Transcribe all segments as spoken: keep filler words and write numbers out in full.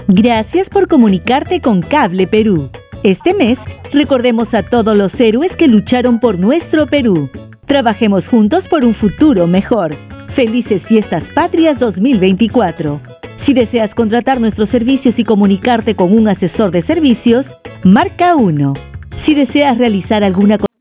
Gracias por comunicarte con Cable Perú. Este mes, recordemos a todos los héroes que lucharon por nuestro Perú. Trabajemos juntos por un futuro mejor. Felices Fiestas Patrias dos mil veinticuatro. Si deseas contratar nuestros servicios y comunicarte con un asesor de servicios, marca uno. Si deseas realizar alguna co-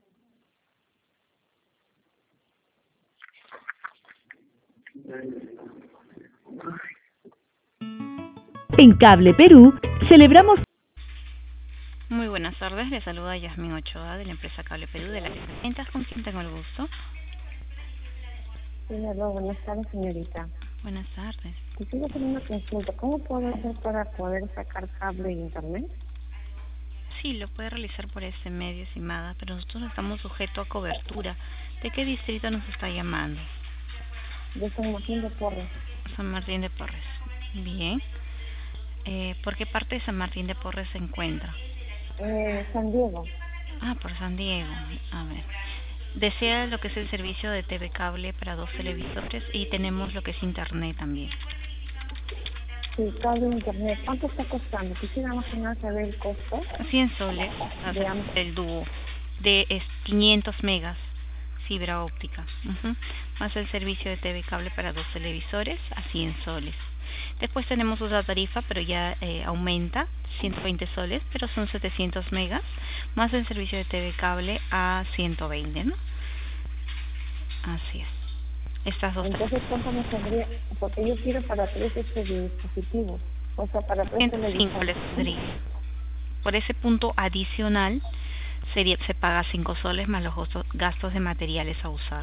En Cable Perú, celebramos... Muy buenas tardes, le saluda Yasmín Ochoa de la empresa Cable Perú de las ventas. ¿Con quién tengo el gusto? Sí, hola, buenas tardes, señorita. Buenas tardes. Quisiera hacer una consulta. ¿Cómo puedo hacer para poder sacar cable de internet? Sí, lo puede realizar por este medio, estimada, pero nosotros estamos sujetos a cobertura. ¿De qué distrito nos está llamando? De San Martín de Porres. San Martín de Porres. Bien. Eh, ¿Por qué parte de San Martín de Porres se encuentra? Eh, San Diego. Ah, por San Diego. A ver. Desea lo que es el servicio de T V cable para dos televisores y tenemos lo que es internet también. Sí, cable de internet. ¿Cuánto está costando? Quisiera más que nada saber el costo. cien soles, de ambos. el dúo, de es quinientos megas, fibra óptica, uh-huh. Más el servicio de T V cable para dos televisores a cien soles. Después tenemos otra tarifa, pero ya eh, aumenta, ciento veinte soles, pero son setecientos megas, más el servicio de T V cable a ciento veinte, ¿no? Así es. Estas dos. Entonces, ¿cuánto me saldría? Porque yo quiero para tres este dispositivos. O sea, para tres ciento cinco les televisores. saldría. Por ese punto adicional sería se paga cinco soles más los gastos de materiales a usar.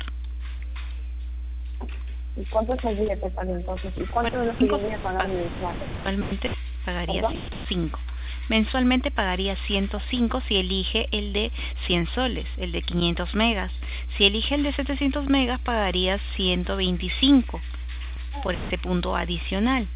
¿Y cuánto saldría total entonces? ¿Y cuánto de lo que yo voy a pagar mensual? Mensualmente pagaría cinco. Mensualmente pagaría ciento cinco si elige el de cien soles, el de quinientos megas. Si elige el de setecientos megas pagaría ciento veinticinco por este punto adicional.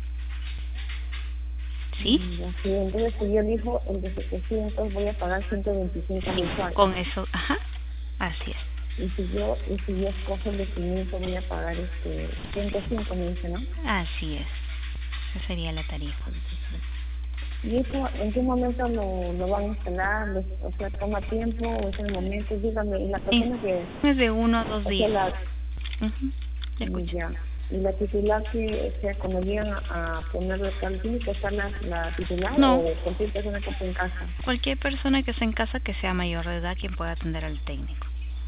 ¿Sí? Sí, entonces si yo elijo el de setecientos voy a pagar ciento veinticinco mensual. Con eso, ajá, así es. Y si yo, y si yo escojo el de quinientos voy a pagar este ciento cinco, me dice, ¿no? Así es. Esa sería la tarifa. ¿Y eso en qué momento lo, lo van a instalar? O sea, ¿toma tiempo o es el momento? Dígame, y la persona sí. que... Es de uno a dos o días. sea, la, uh-huh. y ya. Y la titular que, o sea, cuando llegan a ponerlo al ¿tiene que estar la, la titular no. o cualquier persona que esté en casa? Cualquier persona que esté en casa que sea mayor de edad quien pueda atender al técnico.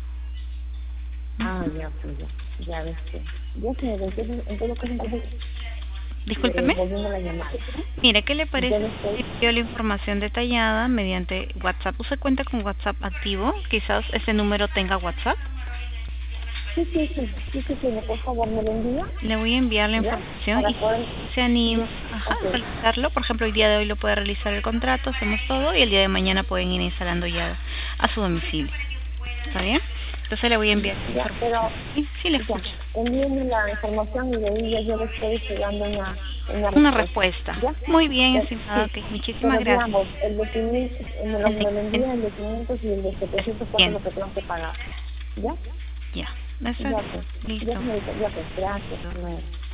Ah, ya, pues ya, ya ves que... Ya sé, entonces, en todo caso, entonces... Discúlpeme. Eh, volviendo a la llamada. Mire, ¿qué le parece Entonces, si dio la información detallada mediante WhatsApp? ¿Usted cuenta con WhatsApp activo? Quizás ese número tenga WhatsApp. Sí, sí, sí, sí, sí, sí, por favor, me lo envía. Le voy a enviar la ¿Ya? información Para y poder... se anima ajá, okay. a realizarlo. Por ejemplo, el día de hoy lo puede realizar el contrato, hacemos todo y el día de mañana pueden ir instalando ya a su domicilio. ¿Está bien? Entonces le voy a enviar. Ya, pero... Sí, sí le escucho. Envíenme la información y de ahí ya yo le estoy dando una, una respuesta. Una respuesta. ¿Ya? Muy bien, Pero, estimada. sí. Okay. Muchísimas Pero gracias. digamos, el de quinientos, me lo, El de- me lo envía el de quinientos y el de setecientos, ¿cuánto es lo que tengo que pagar? ¿Ya? Ya. Eso Ya, es. pues. Listo. Ya, señorita, ya, pues. Gracias.